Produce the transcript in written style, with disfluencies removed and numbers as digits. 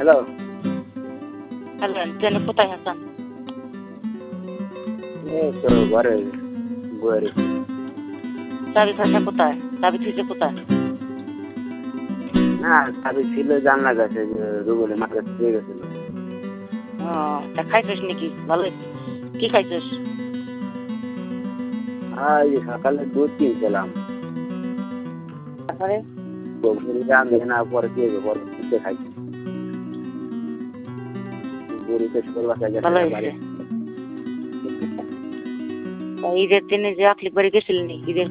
Hello. Hello, ট্রেনে কোথায় আছেন? এই তো ঘরে বইয়ে রয়েছি। চাবি থাকা কোথায়? চাবি থুইছে কোথায়? না, চাবি ছিল জানলা কাছে, যে রুবেলে মাথা দিয়ে গেছিল। ও, তা খাইছিস নাকি? ভালো কি খাইছিস? এই যে সকালে দুধ কিনছিলাম, তারপরে বুড়ি রান্ধে না, পরে দিয়ে পরে দুধে খাইছি। বুড়ি তো স্কুল বাসায় গেছে ভালো না হয়েছে। বাড়ি। তা ঈদের দিনে যে আকলিক বাড়ি গেছিলেন ঈদের